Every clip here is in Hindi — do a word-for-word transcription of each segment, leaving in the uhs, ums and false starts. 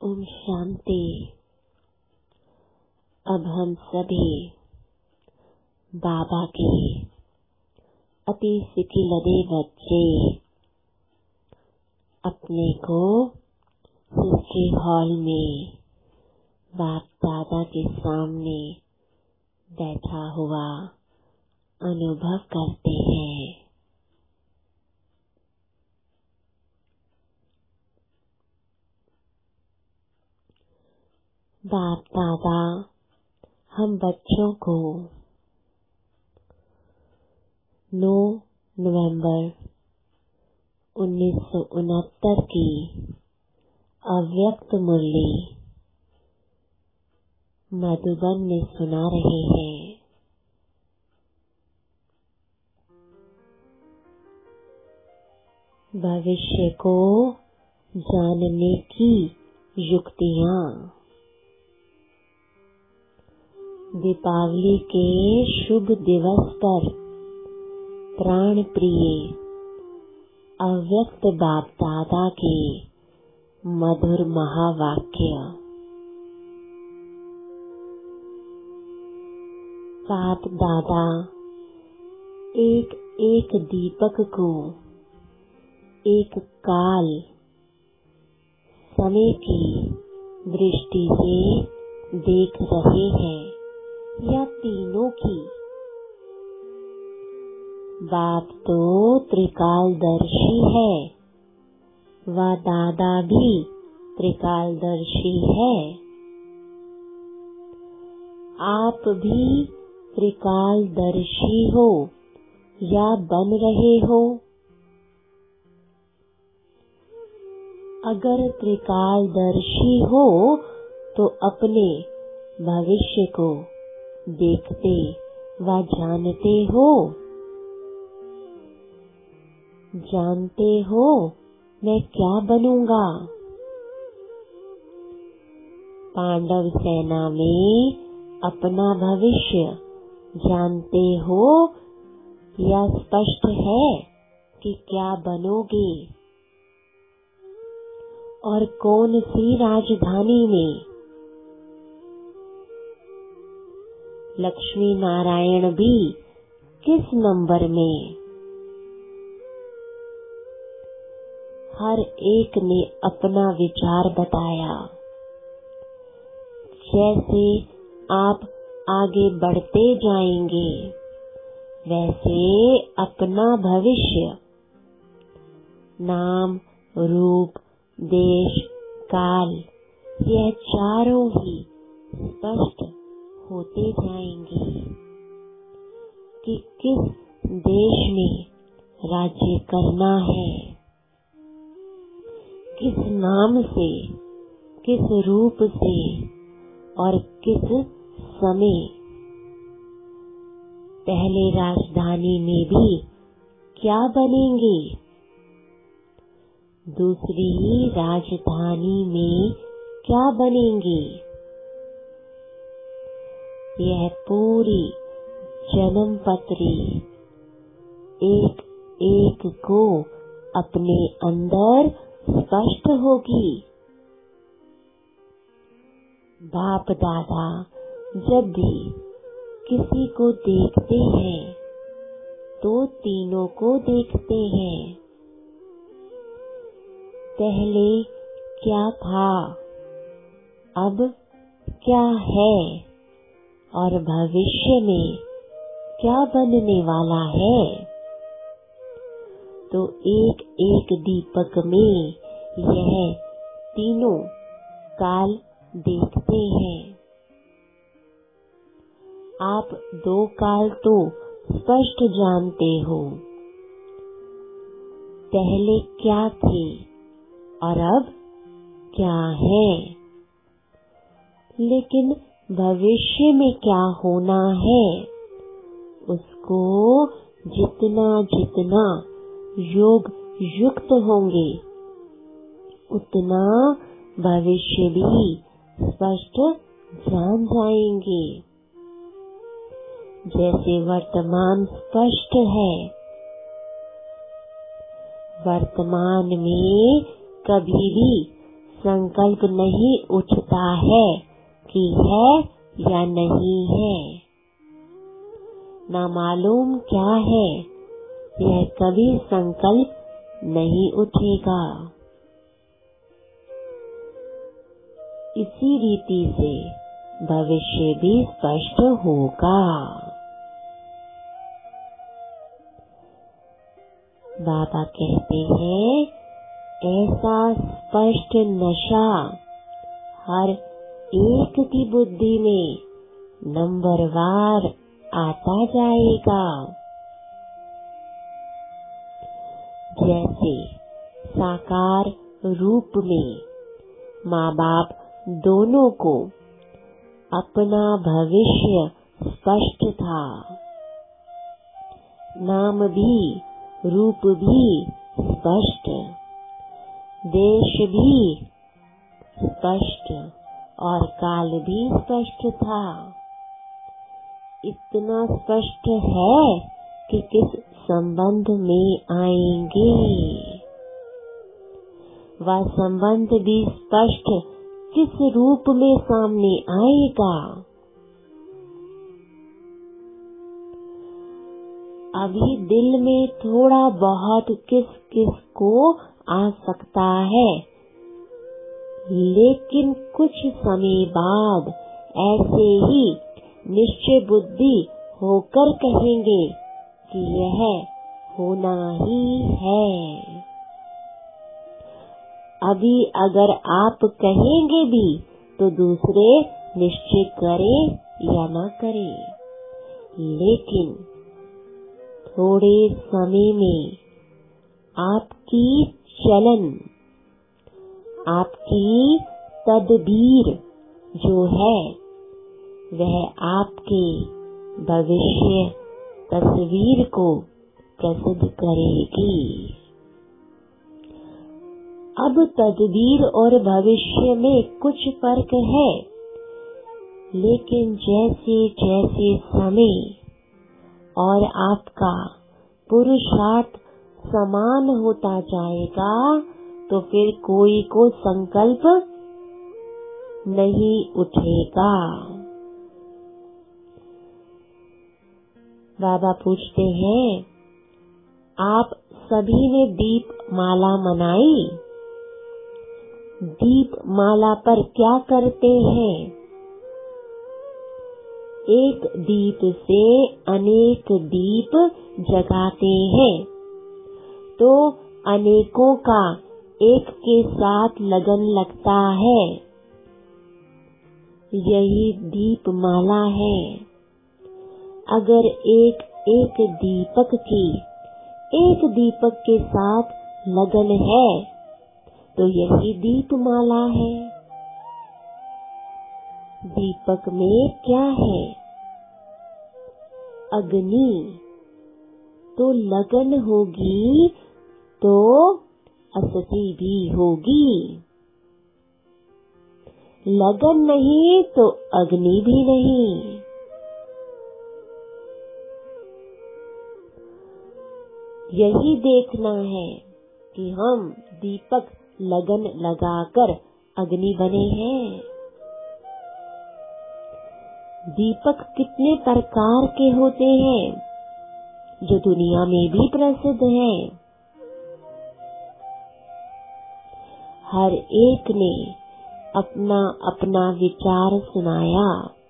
ओम शांति। अब हम सभी बाबा के अति सिकिलरे बच्चे अपने को हिस्ट्री हॉल में बाप दादा के सामने बैठा हुआ अनुभव करते हैं। बाप दादा हम बच्चों को नौ नवंबर उन्नीस सौ उनहत्तर की अव्यक्त मुरली मधुबन में सुना रहे हैं। भविष्य को जानने की युक्तियाँ। दीपावली के शुभ दिवस पर प्राण प्रिय अव्यक्त बाप दादा के मधुर महावाक्य। बाप दादा एक एक दीपक को एक काल समय की दृष्टि से देख रहे हैं या तीनों की। बाप तो त्रिकालदर्शी है, वह दादा भी त्रिकालदर्शी है। आप भी त्रिकालदर्शी हो या बन रहे हो। अगर त्रिकालदर्शी हो तो अपने भविष्य को देखते व जानते हो। जानते हो मैं क्या बनूंगा। पांडव सेना में अपना भविष्य जानते हो या स्पष्ट है कि क्या बनोगे और कौन सी राजधानी में। लक्ष्मी नारायण भी किस नंबर में। हर एक ने अपना विचार बताया। जैसे आप आगे बढ़ते जाएंगे वैसे अपना भविष्य नाम रूप देश काल यह चारों ही स्पष्ट होते जाएंगे कि किस देश में राज्य करना है, किस नाम से, किस रूप से और किस समय। पहले राजधानी में भी क्या बनेंगे, दूसरी राजधानी में क्या बनेंगे। यह पूरी जन्म पत्री एक एक को अपने अंदर स्पष्ट होगी। बाप दादा जब भी किसी को देखते हैं तो तीनों को देखते हैं। पहले क्या था, अब क्या है और भविष्य में क्या बनने वाला है। तो एक एक दीपक में यह तीनों काल देखते हैं। आप दो काल तो स्पष्ट जानते हो, पहले क्या थे और अब क्या है। लेकिन भविष्य में क्या होना है उसको जितना जितना योग युक्त होंगे उतना भविष्य भी स्पष्ट जान जाएंगे। जैसे वर्तमान स्पष्ट है, वर्तमान में कभी भी संकल्प नहीं उठता है कि है या नहीं है। ना मालूम क्या है, यह कभी संकल्प नहीं उठेगा। इसी रीति से भविष्य भी स्पष्ट होगा। बाबा कहते हैं, ऐसा स्पष्ट नशा हर एक की बुद्धि में नंबरवार आता जाएगा। जैसे साकार रूप में माँ बाप दोनों को अपना भविष्य स्पष्ट था, नाम भी रूप भी स्पष्ट, देश भी स्पष्ट और काल भी स्पष्ट था। इतना स्पष्ट है कि किस संबंध में आएंगे, वह संबंध भी स्पष्ट किस रूप में सामने आएगा। अभी दिल में थोड़ा बहुत किस किस को आ सकता है, लेकिन कुछ समय बाद ऐसे ही निश्चय बुद्धि होकर कहेंगे कि यह होना ही है। अभी अगर आप कहेंगे भी तो दूसरे निश्चय करें या न करें, लेकिन थोड़े समय में आपकी चलन, आपकी तदबीर जो है वह आपके भविष्य तस्वीर को प्रसिद्ध करेगी। अब तदबीर और भविष्य में कुछ फर्क है, लेकिन जैसे जैसे समय और आपका पुरुषार्थ समान होता जाएगा तो फिर कोई को संकल्प नहीं उठेगा। बाबा पूछते हैं, आप सभी ने दीप माला मनाई? दीप माला पर क्या करते हैं? एक दीप से अनेक दीप जगाते हैं, तो अनेकों का एक के साथ लगन लगता है। यही दीप माला है। अगर एक एक दीपक की एक दीपक के साथ लगन है तो यही दीपमाला है। दीपक में क्या है? अग्नि। तो लगन होगी तो असती भी होगी, लगन नहीं तो अग्नि भी नहीं। यही देखना है कि हम दीपक लगन लगाकर अग्नि बने हैं। दीपक कितने प्रकार के होते हैं जो दुनिया में भी प्रसिद्ध हैं। हर एक ने अपना अपना विचार सुनाया।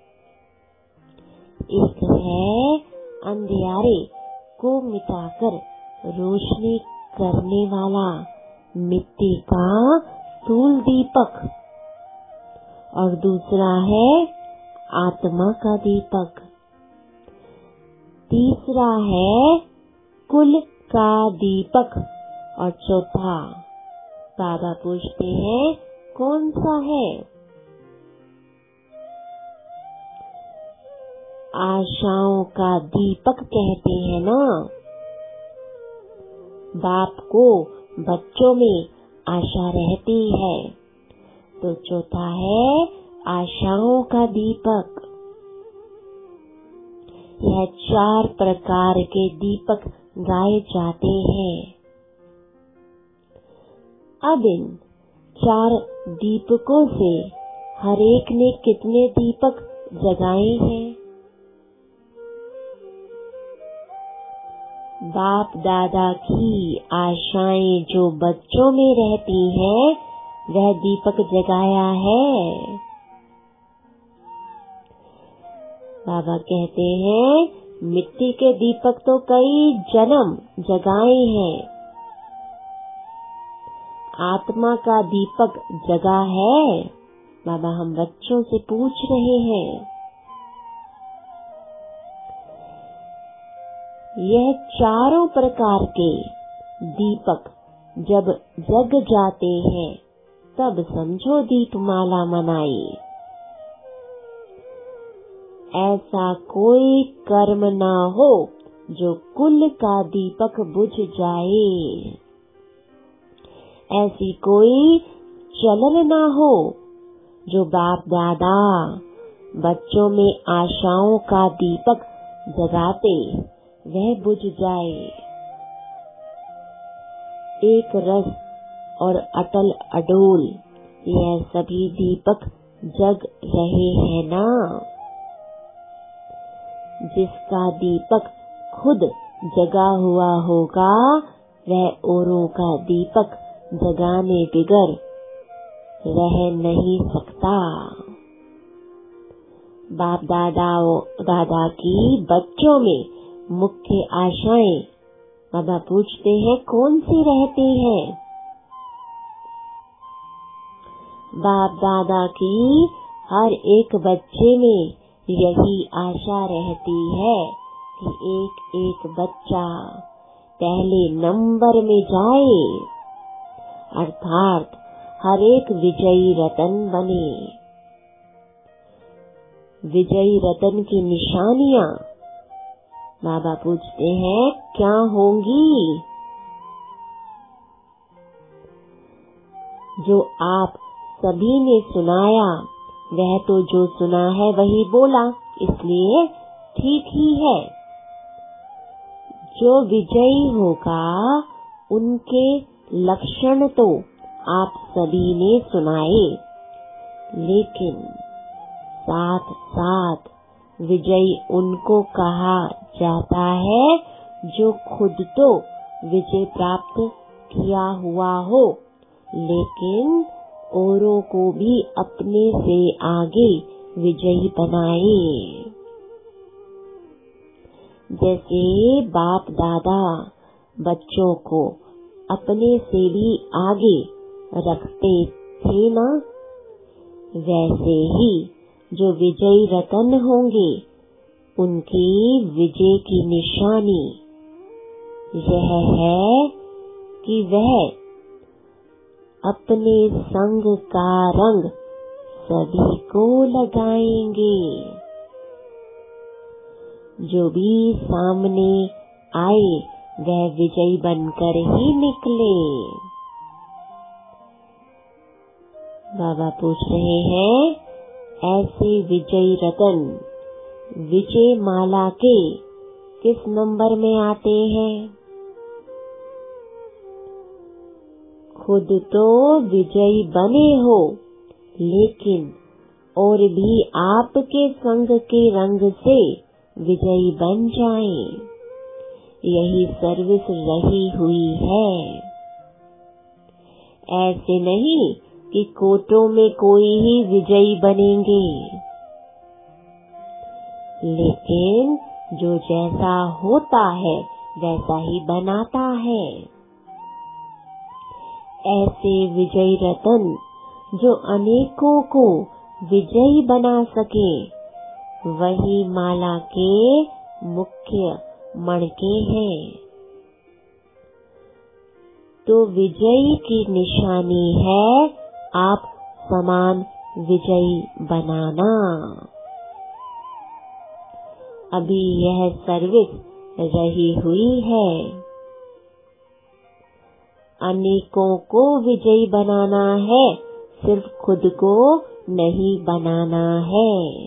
एक है अंधियारे को मिटाकर रोशनी करने वाला मिट्टी का स्थूल दीपक, और दूसरा है आत्मा का दीपक। तीसरा है कुल का दीपक, और चौथा बाबा पूछते हैं कौन सा है? आशाओं का दीपक कहते हैं ना। बाप को बच्चों में आशा रहती है, तो चौथा है आशाओं का दीपक। यह चार प्रकार के दीपक गाए जाते हैं। अब इन चार दीपकों से हर एक ने कितने दीपक जगाए हैं। बाप दादा की आशाएं जो बच्चों में रहती हैं, वह दीपक जगाया है। बाबा कहते हैं मिट्टी के दीपक तो कई जन्म जगाए हैं, आत्मा का दीपक जगा है। बाबा हम बच्चों से पूछ रहे हैं। यह चारों प्रकार के दीपक जब जग जाते हैं, तब समझो दीपमाला मनाई। ऐसा कोई कर्म ना हो जो कुल का दीपक बुझ जाए। ऐसी कोई चलन ना हो जो बाप दादा बच्चों में आशाओं का दीपक जगाते वह बुझ जाए। एक रस और अटल अडोल यह सभी दीपक जग रहे हैं ना। जिसका दीपक खुद जगा हुआ होगा, वह औरों का दीपक जगाने बिगर रह नहीं सकता। बाप दादा दादा की बच्चों में मुख्य आशाएं बाबा पूछते हैं कौन सी रहती हैं। बाप दादा की हर एक बच्चे में यही आशा रहती है कि एक एक बच्चा पहले नंबर में जाए, अर्थात हर एक विजयी रतन बने। विजयी रतन की निशानियां बाबा पूछते हैं क्या होंगी। जो आप सभी ने सुनाया, वह तो जो सुना है वही बोला, इसलिए ठीक ही है। जो विजयी होगा उनके लक्षण तो आप सभी ने सुनाए, लेकिन साथ साथ विजयी उनको कहा जाता है जो खुद तो विजय प्राप्त किया हुआ हो, लेकिन औरों को भी अपने से आगे विजयी बनाए। जैसे बाप दादा बच्चों को अपने से भी आगे रखते थे ना, वैसे ही जो विजयी रतन होंगे उनकी विजय की निशानी यह है कि वह अपने संग का रंग सभी को लगाएंगे। जो भी सामने आए वह विजयी बनकर ही निकले। बाबा पूछ रहे हैं ऐसे विजयी रतन विजय माला के किस नंबर में आते हैं। खुद तो विजयी बने हो, लेकिन और भी आपके संग के रंग से विजयी बन जाएं। यही सर्विस रही हुई है। ऐसे नहीं कि कोटों में कोई ही विजयी बनेंगे, लेकिन जो जैसा होता है वैसा ही बनाता है। ऐसे विजयी रतन जो अनेकों को विजयी बना सके, वही माला के मुख्य मणके हैं। तो विजयी की निशानी है आप समान विजयी बनाना। अभी यह सर्विस रही हुई है। अनेकों को विजयी बनाना है, सिर्फ खुद को नहीं बनाना है।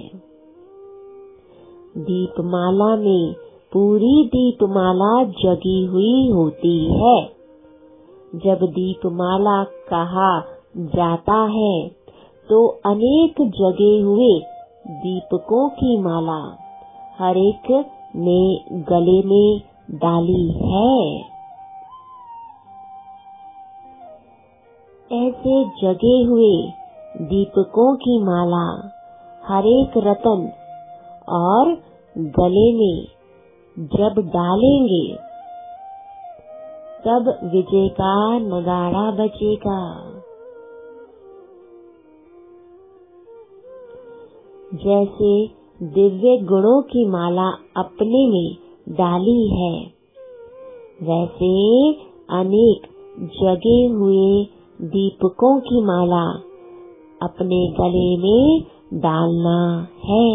दीपमाला में पूरी दीपमाला जगी हुई होती है। जब दीपमाला कहा जाता है तो अनेक जगे हुए दीपकों की माला हर एक ने गले में डाली है। ऐसे जगे हुए दीपकों की माला हर एक रतन और गले में जब डालेंगे तब विजय का नगाड़ा बजेगा। जैसे दिव्य गुणों की माला अपने में डाली है, वैसे अनेक जगे हुए दीपकों की माला अपने गले में डालना है।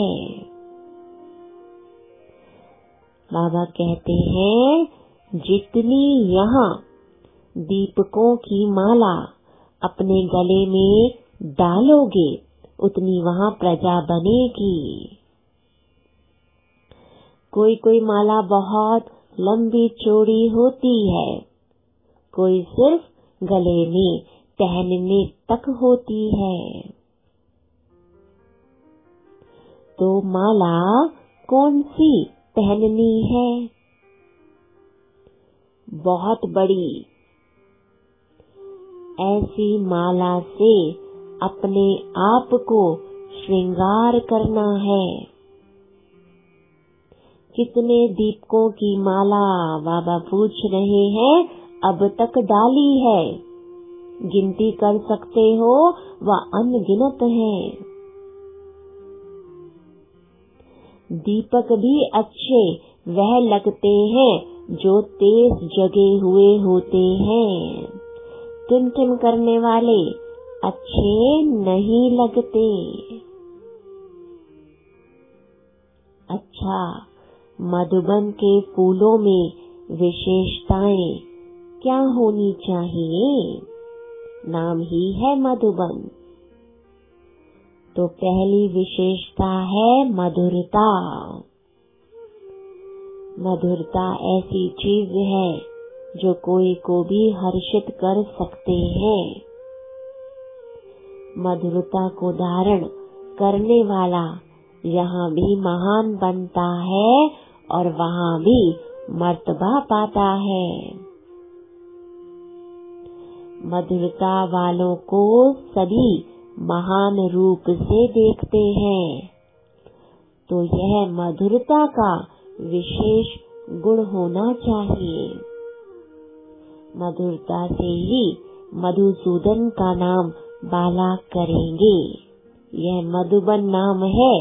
बाबा कहते हैं, जितनी यहाँ दीपकों की माला अपने गले में डालोगे उतनी वहाँ प्रजा बनेगी। कोई कोई माला बहुत लंबी चौड़ी होती है, कोई सिर्फ गले में पहनने तक होती है। तो माला कौन सी पहननी है? बहुत बड़ी। ऐसी माला से अपने आप को श्रृंगार करना है। कितने दीपकों की माला बाबा पूछ रहे हैं अब तक डाली है? गिनती कर सकते हो, वह अनगिनत है। दीपक भी अच्छे वह लगते हैं जो तेज जगे हुए होते हैं। टिमटिम करने वाले अच्छे नहीं लगते। अच्छा, मधुबन के फूलों में विशेषताएं क्या होनी चाहिए? नाम ही है मधुबन। तो पहली विशेषता है मधुरता। मधुरता ऐसी चीज है जो कोई को भी हर्षित कर सकते हैं। मधुरता को धारण करने वाला यहाँ भी महान बनता है और वहाँ भी मर्तबा पाता है। मधुरता वालों को सभी महान रूप से देखते हैं। तो यह मधुरता का विशेष गुण होना चाहिए। मधुरता से ही मधुसूदन का नाम बाला करेंगे। यह मधुबन नाम है।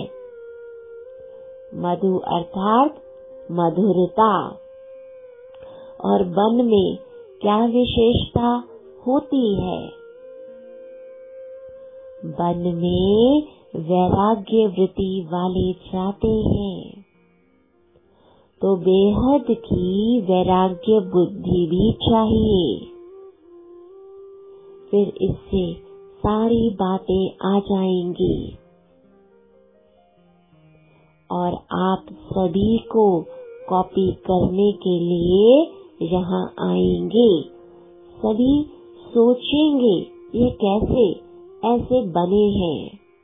मधु अर्थात मधुरता। और बन में क्या विशेषता होती है? बन में वैराग्य वृत्ति वाले जाते हैं। तो बेहद की वैराग्य बुद्धि भी चाहिए। फिर इससे सारी बातें आ जाएंगी और आप सभी को कॉपी करने के लिए यहाँ आएंगे। सभी सोचेंगे ये कैसे ऐसे बने हैं।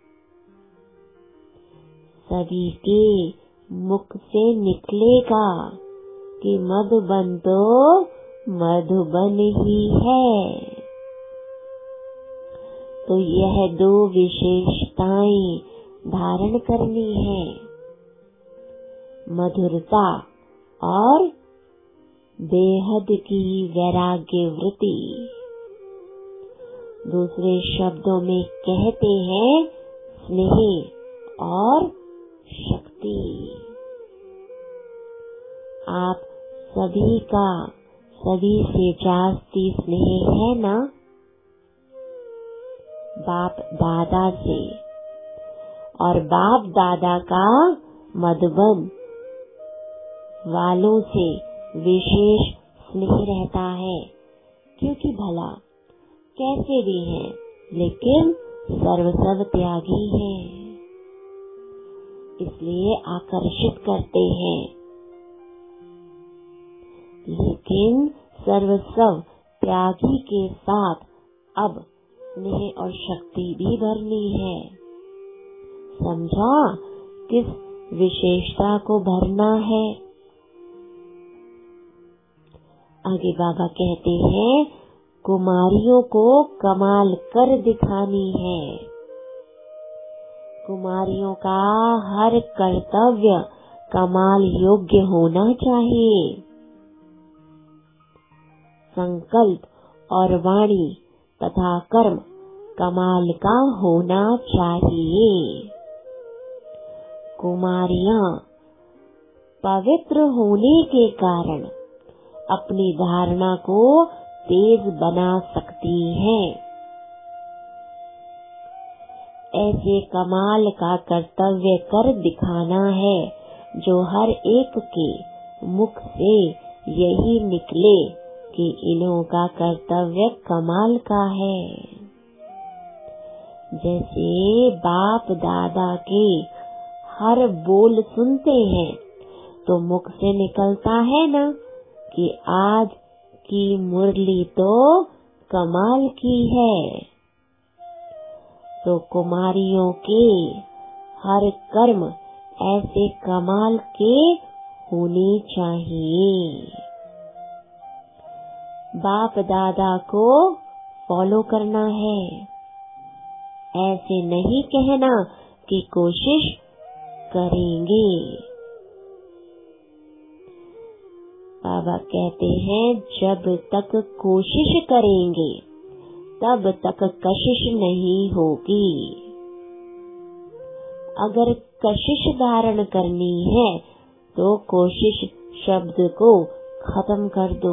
सभी के मुख से निकलेगा कि मधुबन तो मधुबन ही है। तो यह दो विशेषताएं धारण करनी है, मधुरता और बेहद की वैराग्य वृत्ति। दूसरे शब्दों में कहते हैं स्नेह और शक्ति। आप सभी का सभी से जास्ती स्नेह है ना? बाप दादा से। और बाप दादा का मधुबन वालों से विशेष स्नेह रहता है, क्योंकि भला कैसे भी हैं लेकिन सर्वस्व त्यागी हैं, इसलिए आकर्षित करते हैं। लेकिन सर्वस्व त्यागी के साथ अब स्नेह और शक्ति भी भरनी है। समझा किस विशेषता को भरना है। आगे बाबा कहते हैं, कुमारियों को कमाल कर दिखानी है। कुमारियों का हर कर्तव्य कमाल योग्य होना चाहिए। संकल्प और वाणी तथा कर्म कमाल का होना चाहिए। कुमारियां पवित्र होने के कारण अपनी धारणा को तेज बना सकती हैं। ऐसे कमाल का कर्तव्य कर दिखाना है जो हर एक के मुख से यही निकले कि इन्हों का कर्तव्य कमाल का है। जैसे बाप दादा के हर बोल सुनते हैं तो मुख से निकलता है ना कि आज की मुरली तो कमाल की है। तो कुमारियों के हर कर्म ऐसे कमाल के होने चाहिए। बाप दादा को फॉलो करना है। ऐसे नहीं कहना कि कोशिश करेंगे। बाबा कहते हैं, जब तक कोशिश करेंगे तब तक कशिश नहीं होगी। अगर कशिश धारण करनी है तो कोशिश शब्द को खत्म कर दो।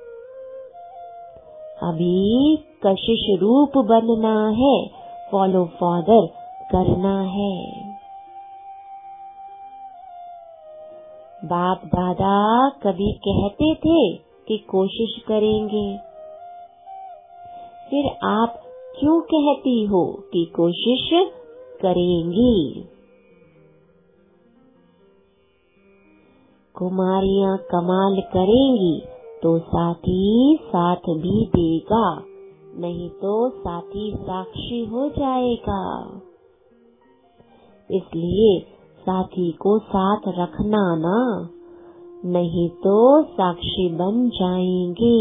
अभी कशिश रूप बनना है, फॉलो फादर करना है। बाप दादा कभी कहते थे कि कोशिश करेंगे, फिर आप क्यों कहती हो कि कोशिश करेंगी? कुमारियां कमाल करेंगी तो साथी साथ भी देगा, नहीं तो साथी साक्षी हो जाएगा। इसलिए साथी को साथ रखना ना, नहीं तो साक्षी बन जाएंगे।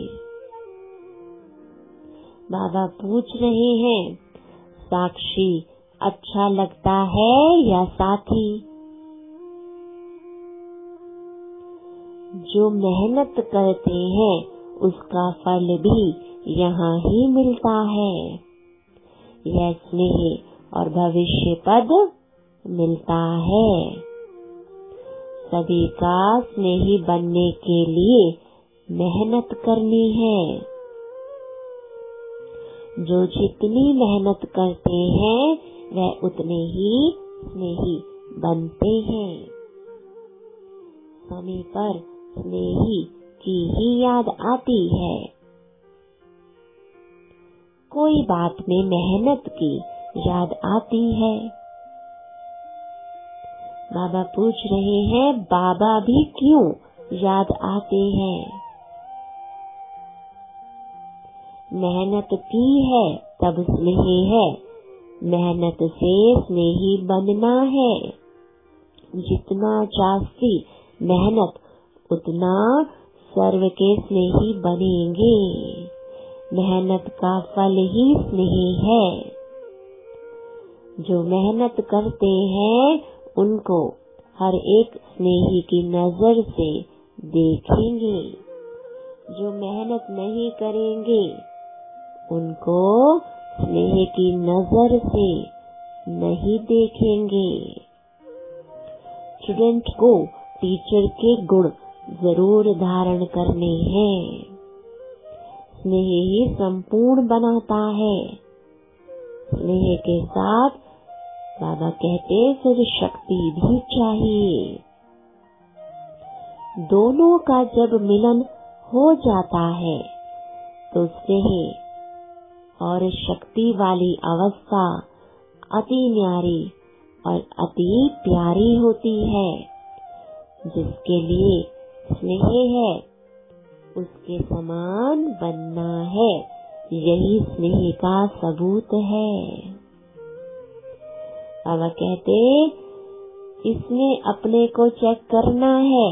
बाबा पूछ रहे हैं, साक्षी अच्छा लगता है या साथी? जो मेहनत करते हैं उसका फल भी यहाँ ही मिलता है। यह स्नेह और भविष्य पद मिलता है। सभी का स्नेही बनने के लिए मेहनत करनी है। जो जितनी मेहनत करते हैं वह उतने ही स्नेही बनते हैं। समय पर स्नेही की ही याद आती है। कोई बात में मेहनत की याद आती है। बाबा पूछ रहे हैं, बाबा भी क्यों याद आते हैं? मेहनत की है तब स्नेह है, मेहनत से स्नेही बनना है। जितना जास्ती मेहनत उतना सर्व के स्नेही बनेंगे। मेहनत का फल ही स्नेह है। जो मेहनत करते हैं उनको हर एक स्नेही की नजर से देखेंगे। जो मेहनत नहीं करेंगे उनको स्नेह की नजर से नहीं देखेंगे। स्टूडेंट को टीचर के गुण जरूर धारण करने हैं। स्नेह ही संपूर्ण बनाता है। स्नेह के साथ बाबा कहते फिर शक्ति भी चाहिए। दोनों का जब मिलन हो जाता है तो स्नेह और शक्ति वाली अवस्था अति न्यारी और अति प्यारी होती है। जिसके लिए स्नेह है उसके समान बनना है, यही स्नेह का सबूत है। बाबा कहते इसमें अपने को चेक करना है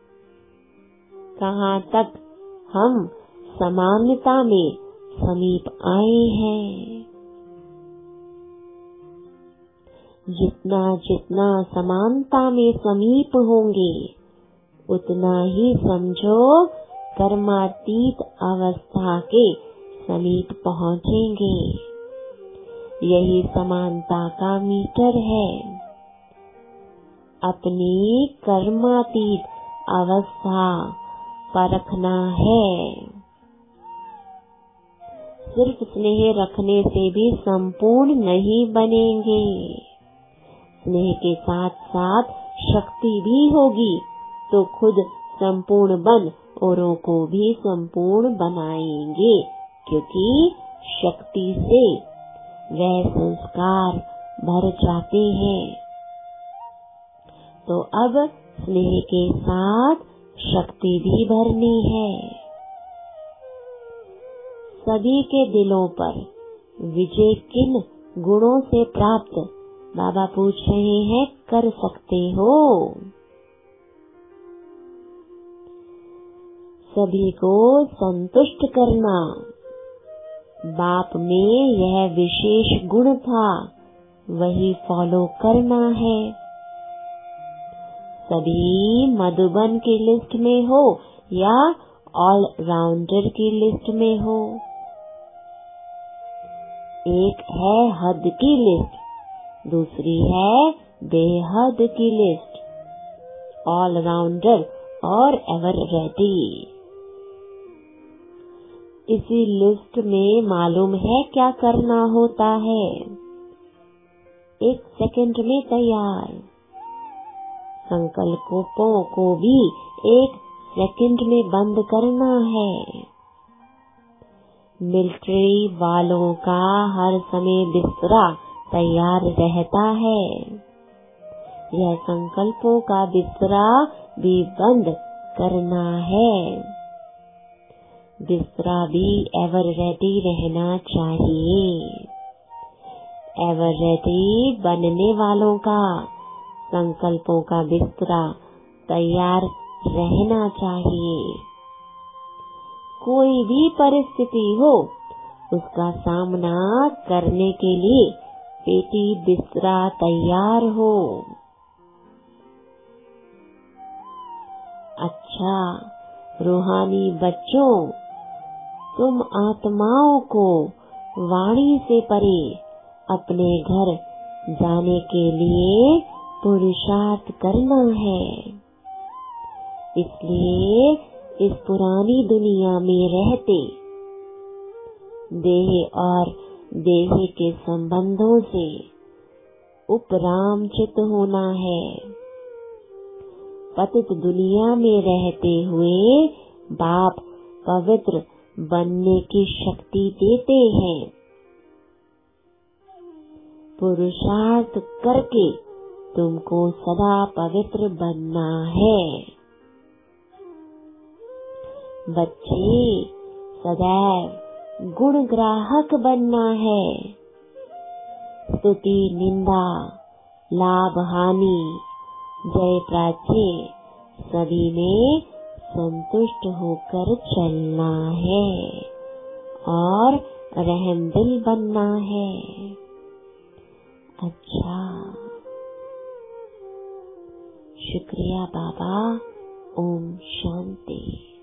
कहाँ तक हम समानता में समीप आए हैं। जितना जितना समानता में समीप होंगे उतना ही समझो कर्मातीत अवस्था के समीप पहुँचेंगे। यही समानता का मीटर है। अपनी कर्मातीत अवस्था परखना है। सिर्फ स्नेह रखने से भी संपूर्ण नहीं बनेंगे। स्नेह के साथ साथ शक्ति भी होगी तो खुद संपूर्ण बन औरों को भी संपूर्ण बनाएंगे, क्योंकि शक्ति से वह संस्कार भर जाते हैं। तो अब स्नेह के साथ शक्ति भी भरनी है। सभी के दिलों पर विजय किन गुणों से प्राप्त बाबा पूछ रहे हैं कर सकते हो। सभी को संतुष्ट करना बाप में यह विशेष गुण था, वही फॉलो करना है। सभी मधुबन की लिस्ट में हो या ऑल राउंडर की लिस्ट में हो। एक है हद की लिस्ट, दूसरी है बेहद की लिस्ट। ऑल राउंडर और एवर रेडी। इसी लिस्ट में मालूम है क्या करना होता है। एक सेकंड में तैयार। संकल्पों को भी एक सेकंड में बंद करना है। मिलिट्री वालों का हर समय बिस्तरा तैयार रहता है। यह संकल्पों का बिस्तरा भी बंद करना है। बिस्तरा भी एवर रेडी रहना चाहिए। एवर रेडी बनने वालों का संकल्पों का बिस्तरा तैयार रहना चाहिए। कोई भी परिस्थिति हो उसका सामना करने के लिए पेटी बिस्तरा तैयार हो। अच्छा रूहानी बच्चों, तुम आत्माओं को वाणी से परे अपने घर जाने के लिए पुरुषार्थ करना है। इसलिए इस पुरानी दुनिया में रहते देह और देह के संबंधों से उपरामचित होना है। पतित दुनिया में रहते हुए बाप पवित्र बनने की शक्ति देते हैं। पुरुषार्थ करके तुमको सदा पवित्र बनना है। बच्चे सदैव गुण ग्राहक बनना है। स्तुति निंदा लाभ हानि जय प्राच्य सभी में संतुष्ट होकर चलना है और रहमदिल बनना है। अच्छा, शुक्रिया बाबा। ओम शांति।